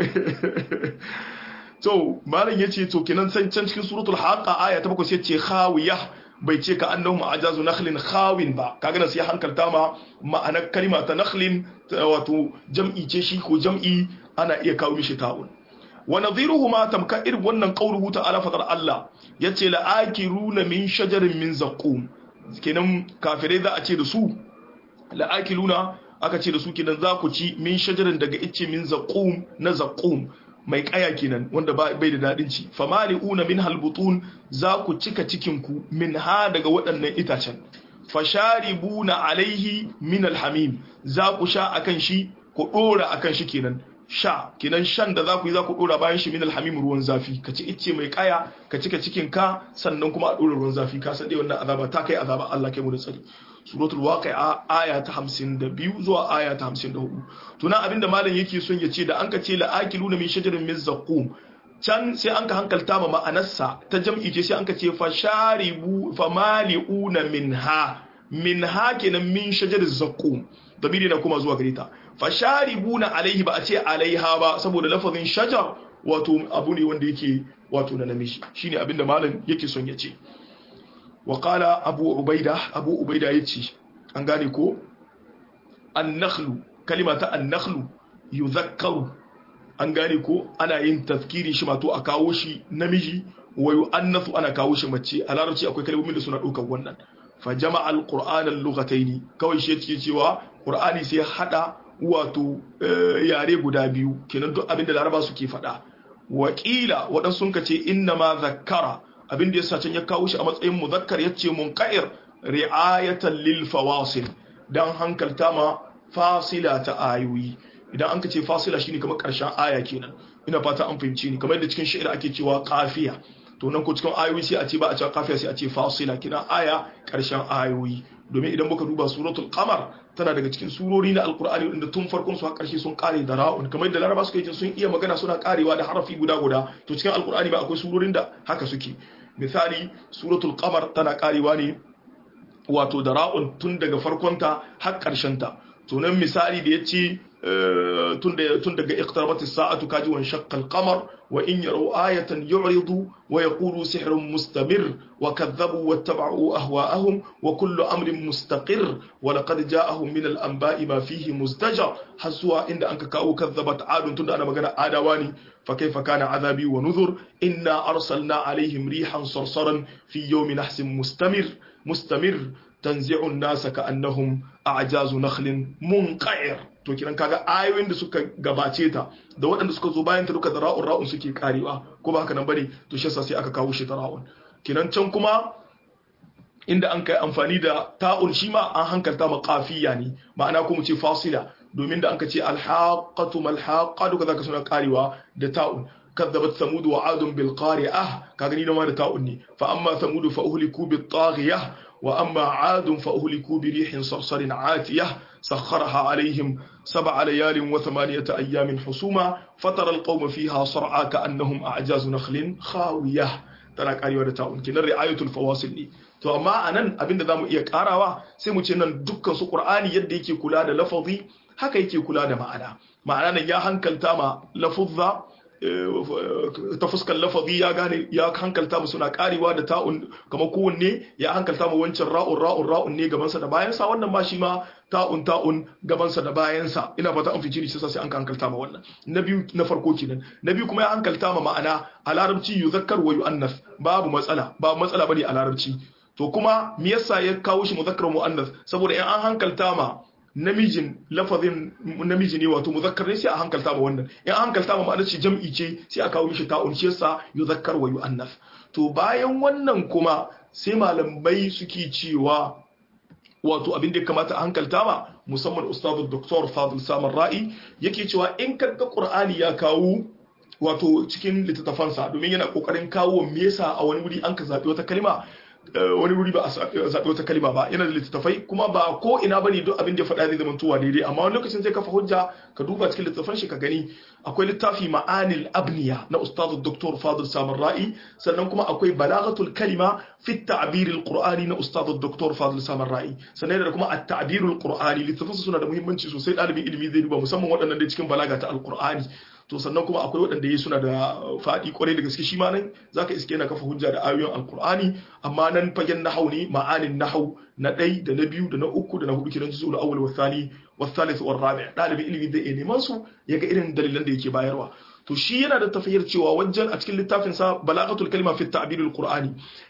to malam yace to kenan san can cikin suratul haqa aya ta bakwai sai ce khawiyah bai ce ka annahum ajazu nakhlin khawin ba kaga nan sai hankalta ma ma'anar kalma ta nakhlin wato jam'i ce shi ko jam'i ana iya kawo mishi ta'un wa nadhiruhuma tamka irin wannan qauluhu ta'ala fadar Allah yace la akiruna min shajarin min zaqum kenan kafirai za a ce da su la akiluna aka ce da su kenan za ku ci min shajarin daga icce min zaqum na zaqum mai kaya kenan wanda bai da dadin ci famali'una min halbutun za ku cika cikin ku min ha daga waɗannan itacen fasharibuna alaihi min alhamim za ku sha akan shi ku dora akan shi kenan sha kenan shan da za ku yi za ku dora bayan shi min alhamim ruwan zafi ka ci icce mai kaya ka cika cikin ka sannan kuma a dora ruwan zafi ka san dai wannan azaba ta kai azaba Allah kai mu da tsari suratul waqi'a aya ta hamsin da biyu zuwa aya ta hamsin da hudu to nan abinda malam yake son ya ce da an ka ce la akiluna min shajarin min zaqum can sai an ka hankalta ma ma'anarsa ta jam'i ce sai an ka ce fa sharibu fa mali'una minha min hakinan min shajariz zaqqum damiri na kuma zuwa gare ta fasharibuna alaihi ba a ce alaiha ba saboda lafazin shajar wato abu ne wanda yake wato na namiji shine abinda malam yake son ya ce wa qala abu ubaida abu ubaida yace an gane ko an-nakhlu kalimata an-nakhlu yuzakkaru an gane ko ana yin tazkiri shi mato a kawo shi namiji wa yu'annathu ana kawo shi mace a larabci akwai kalmomin da suna daukar wannan fa jama'a al-qur'ana al-lughatayn kawai shi yake cewa qur'ani sai hada wato yare guda biyu kenan duk abinda laraba suke fada wakila wadan sun kace inna ma zakkara abinda yasa can ya kawo shi a matsayin muzakkar yace munqair ri'ayatan lil fawasil dan hankalta ma fasila ta ayoyi idan an kace fasila shine kamar karshen aya kenan ina fata an fahimci ni kamar yadda cikin shi'ir ake cewa qafiya to nan ko cikin ayoyi sai a ce ba a cewa qafiya sai a ce fasila kina aya karshen ayoyi domin idan muka duba suratul qamar tana daga cikin surori na alqur'ani wanda tun farkon su har karshe sun kare da ra'un kamar yadda laraba suka yi sun iya magana suna karewa da harafi guda guda to cikin alqur'ani ba akwai surorin da haka suke misali suratul qamar tana karewa ne wato da ra'un tun daga farkonta har karshen ta to nan misali da yace tun daga iqtarabatis sa'atu kaji wan shaqqal qamar wa in yaraw ayatan yu'ridu wa yaqulu sihrun mustamir wa kadhabu wattaba'u ahwa'ahum wa kullu amrin mustaqir wa laqad ja'ahum min al-anba'i ma fihi muzdajar haswa inda anka kawo kadhabat adun tunda ana magana adawa ne fa kayfa kana azabi wa nuzur inna arsalna alaihim rihan sarsaran fi yawmin nahsin mustamir mustamir tanzi'u an-nasa ka'annahum a'jazu nakhlin munqa'ir to kiran kaga ayoyin da suka gabace ta da waɗanda suka zo bayan ta duka da ra'un ra'un suke karewa ko ba haka nan bane to shi yasa sai aka kawo shi da ra'un kiran can kuma inda an kai amfani da ta'un shi ma an hankalta ma qafiya ne ma'ana ko mu ce fasila domin da an ka ce alhaqatu malhaqa duka zaka suna karewa da ta'un كذبت ثمود وعاد بالقارعة كاغني نما da ta'un ne fa amma ثمود فأهلكوا بالطاغية وأما عاد فأهلكوا بريح صرصر عاتية سخرها عليهم سبع ليال وثمانية أيام حسوما فترى القوم فيها صرعى كأنهم أعجاز نخل خاوية ترى كاريوا da ta'un kinan ri'ayatul fawasil ne to amma anan abinda zamu iya karawa sai mu ce nan dukkan su Qur'ani yadda yake kula da lafazi haka yake kula da ma'ana ma'ana nan ya hankalta ma lafuzza ta fuskar lafazi ya gane ya hankalta mu suna karewa da ta'un kamar kowanne ya hankalta mu wancan ra'un ra'un ra'un ne gabansa da bayansa wannan ma shi ma ta'un ta'un gabansa da bayansa ina fata an fice ni sai sai an hankalta ma wannan na biyu na farko kenan na biyu kuma ya hankalta ma ma'ana a larabci yuzakkar wa yu'annas babu matsala babu matsala bane a larabci to kuma me yasa ya kawo shi muzakkar mu'annas saboda in an hankalta ma namijin lafazin namiji ne wato muzakkar ne sai a hankalta ma wannan in an hankalta ma ma'anar shi jam'i ce sai a kawo mishi ta'un shi yasa yuzakkar wa yu'annas to bayan wannan kuma sai malamai suke cewa wato abin da ya kamata a hankalta ma musamman ustadu doktor Fadil Samar Ra'i yake cewa in kaga Qur'ani ya kawo wato cikin littattafansa domin yana kokarin kawo me yasa a wani wuri an ka zabi wata kalma wani wuri ba a zaɓi wata kalima ba yana da littattafai kuma ba ko ina bane duk abin da ya faɗa zai zama tuwa daidai amma wani lokacin zai kafa hujja ka duba cikin littattafan shi ka gani akwai littafi ma'anil abniya na ustaz Dr. Fadil Samar Ra'i sannan kuma akwai balaghatul kalima fi at-ta'bir al-qur'ani na ustaz Dr. Fadil Samar Ra'i sannan da kuma at-ta'bir al-qur'ani littattafansu suna da muhimmanci sosai ɗalibin ilimi zai duba musamman waɗannan da cikin balaga ta al-qur'ani to sannan kuma akwai waɗanda ya suna da faɗi kwarai da gaske shi ma nan zaka iske yana kafa hujja da ayoyin alkur'ani amma nan fagen nahau ne ma'anin nahau na ɗai da na biyu da na uku da na hudu kenan juzul awwal wa thani wa thalith wa rabi' dalibin ilimi zai neman su yaga irin dalilan da yake bayarwa to shi yana da tafiyar cewa wajen a cikin littafin sa balaghatul kalima fi at-ta'bir al-qur'ani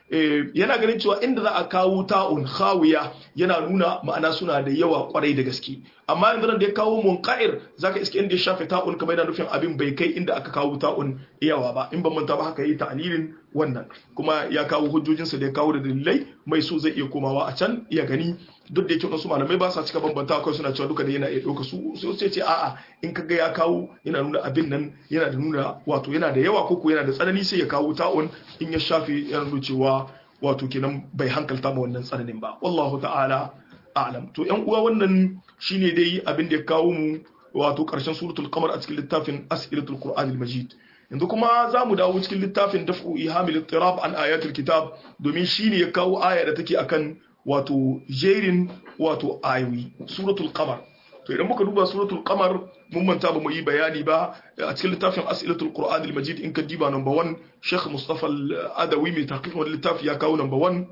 yana ganin cewa inda za a kawo ta'un khawiya yana nuna ma'ana suna da yawa kwarai da gaske amma yanzu da ya kawo munqa'ir zaka iske inda ya shafe ta'un kamar yana nufin abin bai kai inda aka kawo ta'un yawa ba in ban manta ba haka yi ta'lilin wannan kuma ya kawo hujjojinsa da ya kawo da dalilai mai so zai iya komawa a can ya gani duk da yake wasu malamai ba sa cika bambanta akwai suna cewa duka da yana iya ɗauka su sai ce a'a in kaga ya kawo yana nuna abin nan yana da nuna wato yana da yawa koko yana da tsanani sai ya kawo ta'un in ya shafe yana nuna cewa wato kenan bai hankalta ma wannan tsananin ba wallahu ta'ala a'lam to yan uwa wannan shine dai abin da ya kawo mu wato karshen suratul qamar a cikin littafin as'ilatul qur'anil majid yanzu kuma za mu dawo cikin littafin daf'u ihamil ittirab an ayatul kitab domin shine ya kawo aya da take akan wato jerin wato ayoyi suratul qamar. To idan muka duba suratul qamar mun manta ba mu yi bayani ba a cikin littafin as'ilatul qur'an al-majid in ka diba number one Sheikh Mustafa al-Adawi mai tahqiq wannan littafi ya kawo number one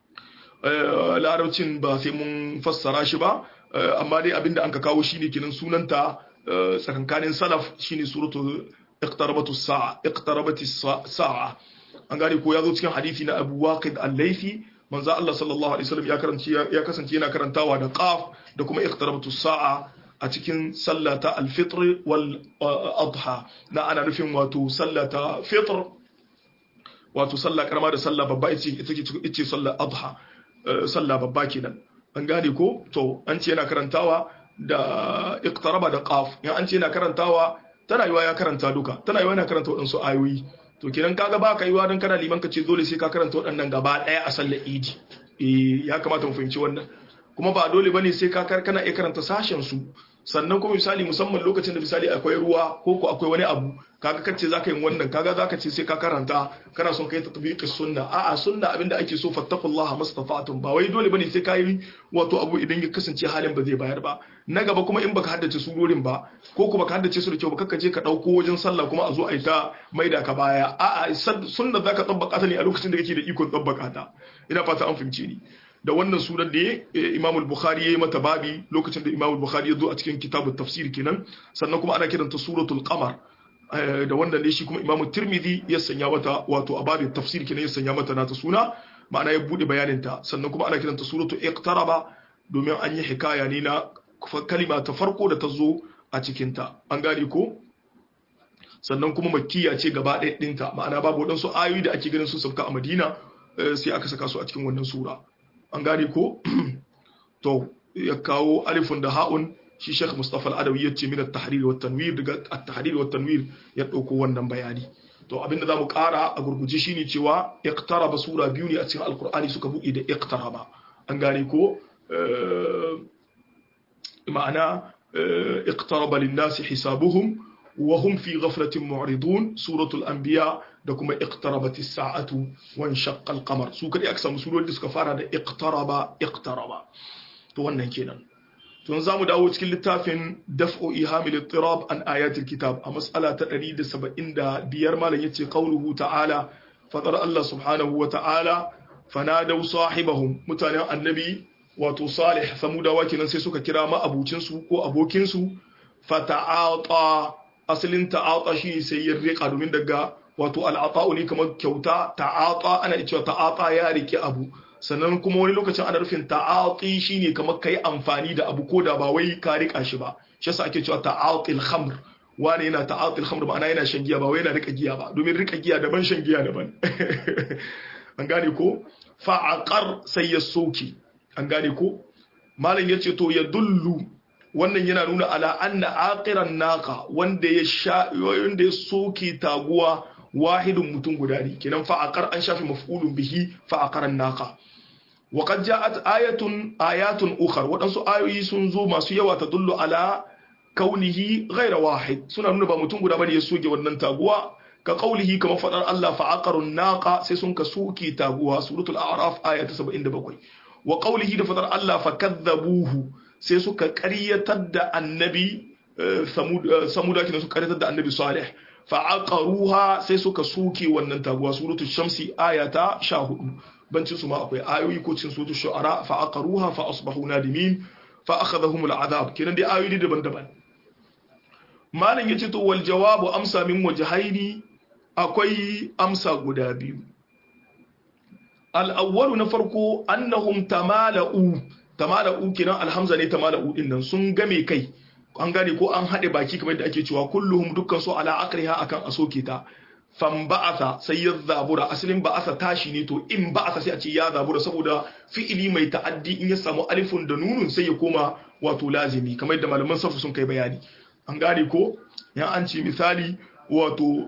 larabcin ba sai mun fassara shi ba amma dai abinda an ka kawo shine kinan sunanta tsakankanin salaf shine suratul iqtarabatu as-sa'a iqtarabati as-sa'a an gane ko yazo cikin hadisi na Abu Waqid al-Laythi manzo Allah sallallahu alaihi wasallam ya karanci ya kasance yana karantawa da qaf da kuma iqtarabatu as-sa'a a cikin sallata al-fitr wal adha na ana nufin wato sallata fitr wato sallah karama da sallah babba ita ce sallah adha sallah babba kenan an gane ko to an ce yana karantawa da iqtaraba da qaf yan an ce yana karantawa tana yiwa ya karanta duka tana yiwa yana karanta wadansu ayoyi to kenan kaga ba ka yiwa dan kana liman ka ce dole sai ka karanta wadannan gaba daya a sallar idi eh ya kamata mu fahimci wannan kuma ba dole bane sai ka kana iya karanta sashen su sannan kuma misali musamman lokacin da misali akwai ruwa ko ko akwai wani abu kaga kace zaka yi wannan kaga zaka ce sai ka karanta kana son kai tatbiqi sunna a'a sunna abinda ake so fattaqullaha mastata'tum ba wai dole bane sai kai wato abu idan ya kasance halin ba zai bayar ba na gaba kuma in baka haddace surorin ba ko kuma ka haddace su da kyau ba kakka je ka dauko wajen sallah kuma a zo a yi ta maida ka baya a'a sunna zaka tabbaka ta ne a lokacin da kake da ikon tabbaka ta ina fata an fahimce ni da wannan sunan da Imam al-Bukhari yayi mata babi lokacin da Imam al-Bukhari ya zo a cikin kitabut tafsir kenan sannan kuma ana kiranta suratul qamar da wannan ne shi kuma Imam Tirmidhi ya sanya mata wato a babin tafsir kenan ya sanya mata nata suna ma'ana ya bude bayanin ta sannan kuma ana kiranta suratul iqtaraba domin an yi hikaya ne na kalima ta farko da ta zo a cikin ta an gane ko sannan kuma makkiya ce gaba ɗaya ɗinta ma'ana babu wadansu ayoyi da ake ganin su sauka a Madina sai aka saka su a cikin wannan sura an gane ko to ya kawo alifun da ha'un shi Sheikh Mustafa al-Adawi yace min at-tahrir wa at-tanwir daga at-tahrir wa at-tanwir ya dauko wannan bayani to abinda zamu kara a gurguje shine cewa iqtaraba sura biyu ne a cikin alqur'ani suka buɗe da iqtaraba an gane ko ma'ana iqtaraba lin-nasi hisabuhum wa hum fi ghaflatin mu'ridun suratul anbiya da kuma iqtarabatis sa'atu wan shaqqa al-qamar su kadai aka samu surori da suka fara da iqtaraba iqtaraba to wannan kenan to yanzu zamu dawo cikin littafin daf'u ihamil ittirab an ayatil kitab a mas'ala ta ɗari da saba'in da biyar malam yace qauluhu ta'ala fadar Allah subhanahu wa ta'ala fanadaw sahibahum mutanen annabi wato salih samudawa kenan sai suka kira ma abucin su ko abokin su fata'ata asalin ta'ata shi sai ya rika domin daga wato al'ata'u ne kamar kyauta ta'ata ana cewa ta'ata ya rike abu sannan kuma wani lokacin ana rufin ta'ati shine kamar kai amfani da abu ko da ba wai ka rika shi ba shi yasa ake cewa ta'atil khamr wani yana ta'atil khamr ma'ana yana shan giya ba wai yana rika giya ba domin rika giya daban shan giya daban an gane ko fa'aqar sai ya soki an gane ko malam yace to ya dullu wannan yana nuna ala anna aqiran naqa wanda ya sha wanda ya soke taguwa wahidun mutum guda ne kenan fa aqar an shafi maf'ulun bihi fa aqaran naqa wa qad ja'at ayatun ayatun ukhra wadansu ayoyi sun zo masu yawa ta dullu ala kaunihi ghayra wahid suna nuna ba mutum guda bane ya soke wannan taguwa ka qaulihi kama fadar Allah fa aqarun naqa sai sun ka soke taguwa suratul a'raf ayat saba'in da bakwai wa qaulihi da fadar Allah fa kadzabuhu sai suka ƙaryatar da annabi samuda kina suka ƙaryatar da annabi salih fa'aqaruha sai suka soke wannan taguwa suratul shamsi ayata sha hudu bancin su ma akwai ayoyi ko cin suratul shu'ara fa'aqaruha fa asbahu nadimin fa akhadhahum al'adab kinan dai ayoyi daban-daban malan yace to wal jawabu amsa min wajhaini akwai amsa guda biyu al-awwalu na farko annahum tamala'u tamala'u kinan alhamza ne tamala'u din nan sun game kai an gane ko an haɗe baki kamar da ake cewa kulluhum dukkan su ala aqriha akan asoke ta fam ba'atha sai ya zabura asalin ba'atha tashi ne to in ba'atha sai a ce ya zabura saboda fi'ili mai ta'addi in ya samu alifun da nunun sai ya koma wato lazimi kamar da malaman safu sun kai bayani an gane ko ya an ce misali wato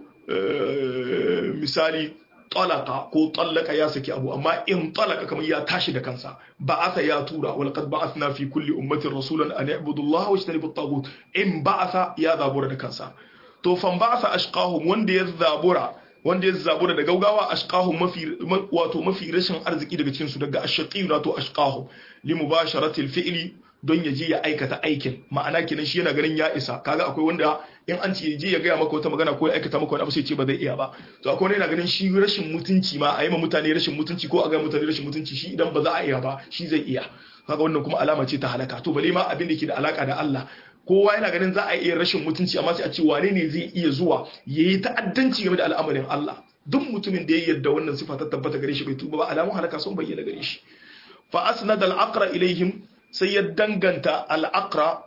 misali talaka ko tallaka ya saki abu amma in talaka kamar ya tashi da kansa ba'atha ya tura wal qad ba'athna fi kulli ummatin rasulan an ya'budu Allah wa yajtanibu at-taghut in ba'atha ya zabura da kansa to fan ba'atha ashqahum wanda ya zabura wanda ya zabura da gaugawa ashqahum mafi wato mafi rashin arziki daga cikin su daga ashqi wato ashqahum li mubasharatil fi'li don ya je ya aikata aikin ma'ana kenan shi yana ganin ya isa kaga akwai wanda in an ce je ya gaya maka wata magana ko ya aikata maka wani abu sai ce ba zai iya ba to akwai wanda yana ganin shi rashin mutunci ma a yi ma mutane rashin mutunci ko a ga mutane rashin mutunci shi idan ba za a iya ba shi zai iya kaga wannan kuma alama ce ta halaka to bale ma abin da ke da alaka da Allah kowa yana ganin za a iya rashin mutunci amma sai a ce wane ne zai iya zuwa yayi ta'addanci game da al'amarin Allah duk mutumin da ya yarda wannan sifa ta tabbata gare shi bai tuba ba alamun halaka sun bayyana gare shi fa asnada al-aqra ilaihim sai ya danganta al-aqra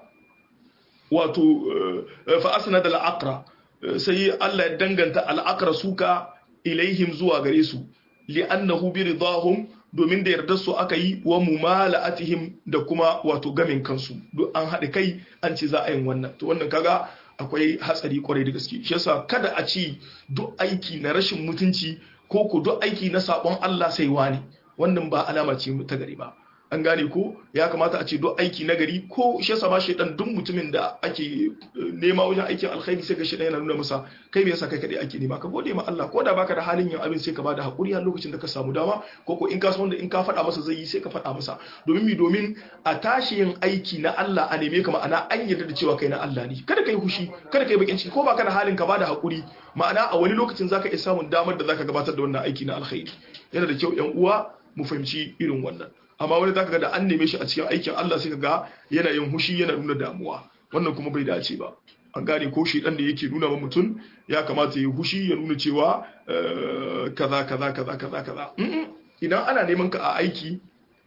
wato fa asnada al-aqra sai Allah ya danganta al-aqra suka ilaihim zuwa gare su li'annahu bi ridahum domin da yardar su aka yi wa mumala'atihim da kuma wato gamin kansu duk an haɗe kai an ce za a yin wannan to wannan kaga akwai hatsari kwarai da gaske shi yasa kada a ci duk aiki na rashin mutunci ko ko duk aiki na sabon Allah sai wani wannan ba alama ce ta gari ba an gane ko ya kamata a ce duk aiki na gari ko shi yasa ma shedan duk mutumin da ake nema wajen aikin alkhairi sai ka shedan yana nuna masa kai me yasa kai kadai ake nema ka gode ma Allah ko da baka da halin yin abin sai ka bada hakuri a lokacin da ka samu dama ko ko in ka san wanda in ka faɗa masa zai yi sai ka faɗa masa domin mi domin a tashi yin aiki na Allah a neme ka ma'ana an yarda da cewa kai na Allah ne kada kai hushi kada kai bakin ciki ko baka da halin ka bada hakuri ma'ana a wani lokacin zaka iya samun damar da zaka gabatar da wannan aiki na alkhairi yana da kyau yan uwa mu fahimci irin wannan amma wani zaka ga da an neme shi a cikin aikin Allah sai kaga yana yin hushi yana nuna damuwa wannan kuma bai dace ba an gane ko shi dan da yake nuna ma mutum ya kamata ya hushi ya nuna cewa kaza kaza kaza kaza kaza idan ana neman ka a aiki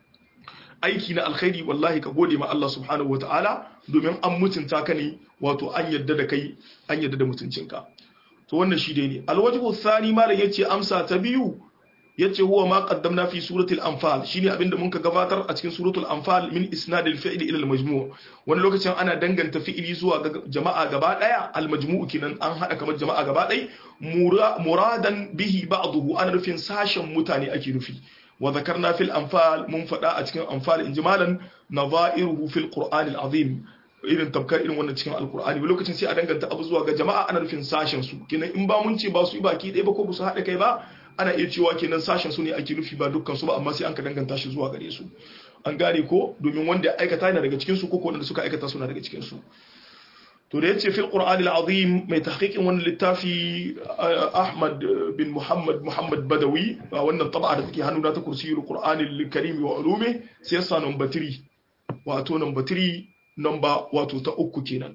aiki na alkhairi wallahi ka gode ma Allah subhanahu wataala domin an mutunta ka ne wato an yadda da kai an yadda da mutuncinka to wannan shi dai ne alwajhu thani ma da yace amsa ta biyu yace huwa ma qaddamna fi suratul anfal shine abinda mun ka gabatar a cikin suratul anfal min isnadil fi'li ila al majmu' wani lokacin ana danganta fi'ili zuwa ga jama'a gaba daya al majmu' kinan an hada kamar jama'a gaba daya muradan bihi ba'dahu ana nufin sashen mutane ake nufi wa zakarna fil anfal mun fada a cikin anfal injimalan nadha'iruhu fil qur'anil azim irin tabkar irin wannan cikin alkur'ani lokacin sai a danganta abu zuwa ga jama'a ana nufin sashen su kenan in ba mun ce ba su yi baki ɗaya ba ko ba su haɗa kai ba ana iya cewa kenan sashen su ne ake nufi ba dukkan su ba amma sai an ka danganta shi zuwa gare su an gane ko domin wanda ya aikata yana daga cikin su ko wanda suka aikata suna daga cikin su to da yace fil qur'ani al-azim mai tahqiqin wannan littafi Ahmad bin Muhammad Muhammad Badawi wannan tab'a da take hannuna ta kursiyul qur'ani al-karim wa ulumi sai sa number three wato number three number wato ta uku kenan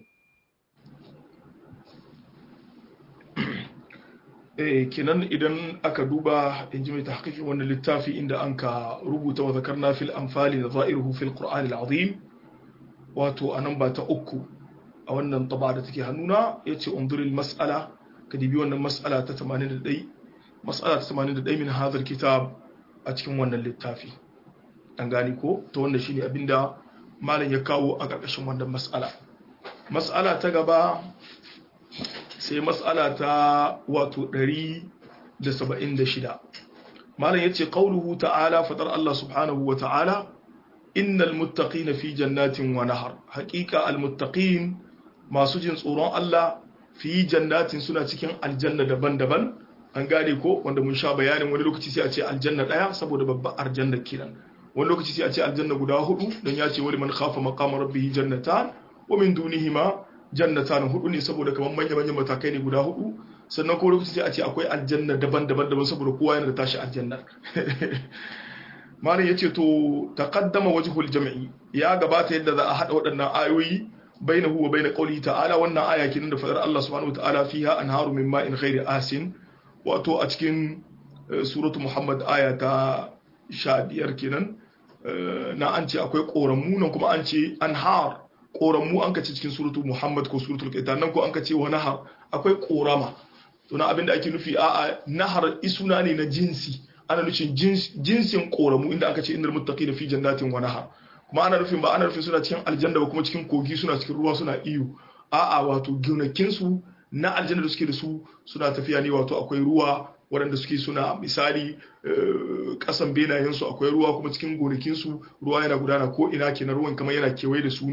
eh kenan idan aka duba inji mai tahqiqin wannan littafi inda anka rubuta wa zakarna fil anfali nadha'iruhu fil qur'ani al-azim wato anan ba ta uku a wannan taba da take hannuna yace unduril mas'ala ka dibi wannan mas'ala ta tamanin da ɗaya mas'ala ta tamanin da ɗaya min hadhal kitab a cikin wannan littafi an gani ko to wannan shine abinda malam ya kawo a ƙarƙashin wannan mas'ala mas'ala ta gaba sai mas'ala ta wato ɗari da saba'in da shida malam yace qauluhu ta'ala fadar Allah subhanahu wa ta'ala innal muttaqina fi jannatin wa nahar haqiqa al muttaqin masu jin tsoron Allah fi jannatin suna cikin aljanna daban-daban an gane ko wanda mun sha bayanin wani lokaci sai a ce aljanna daya saboda babbar aljanna kiran wani lokaci sai a ce aljanna guda hudu dan ya ce wani man khafa maqama rabbih jannatan wa min dunihima jannatan hudu ne saboda kaman manyan manyan matakai ne guda hudu sannan ko lokaci sai a ce akwai aljanna daban-daban daban saboda kowa yana da tashi aljannar malam yace to taqaddama wajhul jam'i ya gabata yadda za a hada waɗannan ayoyi bainahu wa bain qawli ta'ala wannan aya kin da fadar Allah subhanahu wa ta'ala fiha anharu min ma'in ghairi asin wato a cikin suratu Muhammad aya ta sha biyar kenan na an ce akwai koramu nan kuma an ce anhar koramu an kace cikin suratu Muhammad ko suratul Qitan nan ko an kace wa nahar akwai korama to na abinda ake nufi a'a nahar isuna ne na jinsi ana nufin jinsin koramu inda aka ce innal muttaqina fi jannatin wa nahar kuma ana nufin ba ana nufin suna cikin aljanna ba kuma cikin kogi suna cikin ruwa suna iyo a'a wato gonakin su na aljanna da suke da su suna tafiya ne wato akwai ruwa waɗanda suke suna misali ƙasan benayen su akwai ruwa kuma cikin gonakin su ruwa yana gudana ko ina kenan ruwan kamar yana kewaye da su ne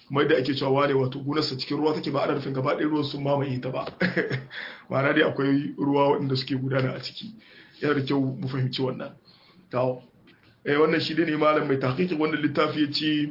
kuma yadda ake cewa wane wato gonarsa cikin ruwa take ba ana nufin gaba ɗaya ruwan sun mamaye ta ba ma'ana dai akwai ruwa waɗanda suke gudana a ciki yana da kyau mu fahimci wannan to eh wannan shi ne malam mai tahqiqin wannan littafi ya ce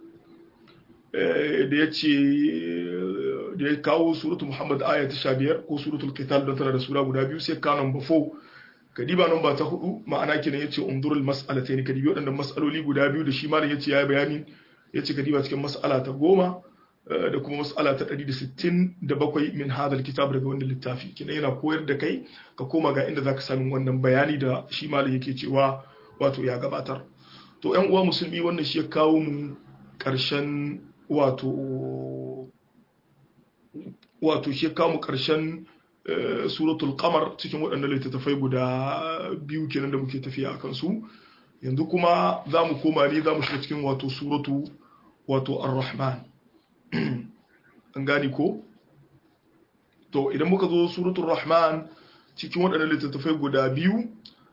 da ya ce da ya kawo suratul muhammad aya ta sha biyar ko suratul qital da tana da sura guda biyu sai kanon bafo kadiba nan ba ta hudu ma'ana kenan yace undurul mas'alatayn kadibi wadannan mas'aloli guda biyu da shi malam yace yayi bayani yace kadiba cikin mas'ala ta goma da kuma mas'ala ta ɗari da sittin da bakwai min hadal kitab daga wannan littafi kenan yana koyar da kai ka koma ga inda zaka samu wannan bayani da shi malam yake cewa wato ya gabatar to ƴan uwa musulmi wannan shi ya kawo mu ƙarshen wato wato shi ya kawo mu ƙarshen suratul qamar cikin waɗannan littattafai guda biyu kenan da muke tafiya akan su yanzu kuma za mu koma ne za mu shiga cikin wato suratu wato ar-rahman an gani ko to idan muka zo suratul rahman cikin waɗannan littattafai guda biyu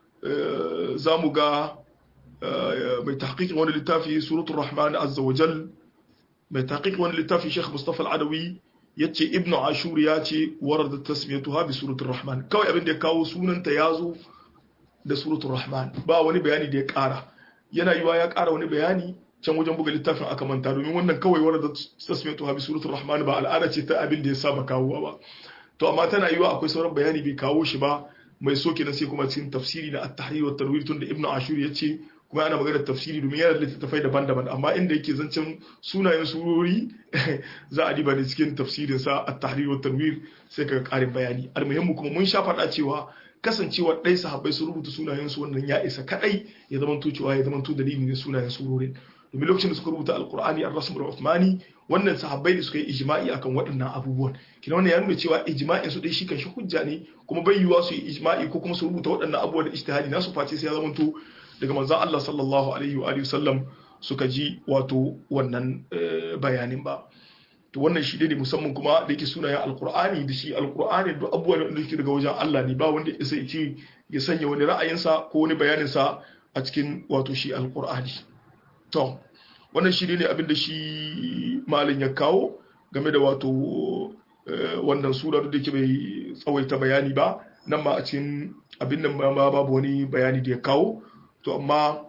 za mu ga mai tahqiqin wani littafi suratul rahman azza wa jal mai tahqiqin wani littafi Sheikh Mustafa Al-Adawi yace Ibn Ashur ya ce warada tasmiyatuha bi suratul rahman kawai abin da ya kawo sunanta yazo da suratul rahman ba wani bayani da ya ƙara yana yiwa ya ƙara wani bayani can wajen buga littafin aka manta domin wannan kawai warada tasmiyatuha bi suratul rahman ba al'ada ce ta abin da ya saba kawowa ba to amma tana yiwa akwai sauran bayani bai kawo shi ba mai soke na sai kuma cikin tafsiri da at-tahrir wa tanwir tun da Ibn Ashur yace kuma ana magana tafsiri domin yana da littattafai daban-daban amma inda yake zancen sunayen surori za a diba da cikin tafsirin sa at-tahrir wa tanwir sai ka karin bayani almuhimmu kuma mun sha faɗa cewa kasancewa ɗai sahabbai su rubuta sunayen su wannan ya isa kadai ya zama to cewa ya zama to dalilin ne sunayen surorin domin lokacin da suka rubuta alqur'ani ar-rasm al-uthmani wannan sahabbai da suka yi ijma'i akan waɗannan abubuwan kina wannan ya nuna cewa ijma'in su dai shi kan shi hujja ne kuma bai yiwa su yi ijma'i ko kuma su rubuta waɗannan abubuwan da ijtihadi nasu face sai ya zama to daga manzon Allah sallallahu alaihi wa alihi sallam suka ji wato wannan bayanin ba to wannan shi ne musamman kuma da yake sunayen alqur'ani da shi alqur'ani duk abubuwan da yake daga wajen Allah ne ba wanda ya sai ce ya sanya wani ra'ayinsa ko wani bayaninsa a cikin wato shi alqur'ani to wannan shi ne abin da shi malin ya kawo game da wato wannan sura da yake bai tsawaita bayani ba nan ma a cikin abin nan ma babu wani bayani da ya kawo to amma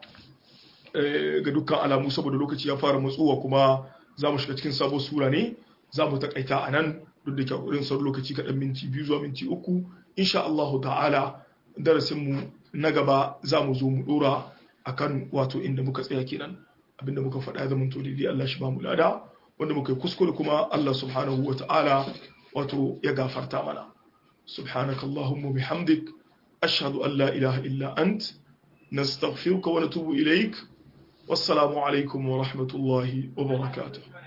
ga dukkan alamu saboda lokaci ya fara matsowa kuma za mu shiga cikin sabon sura ne za mu takaita a nan duk da kyaurin sauran lokaci kaɗan minti biyu zuwa minti uku insha Allahu ta'ala darasinmu na gaba za mu zo mu ɗora akan wato inda muka tsaya kenan abinda muka faɗa ya zama to daidai Allah shi ba mu lada wanda muka yi kuskure kuma Allah subhanahu wa ta'ala wato ya gafarta mana subhanakallahumma bihamdik ashhadu an la ilaha illa ant nastaghfiruka wa natubu ilaik wassalamu alaikum wa rahmatullahi wa barakatuh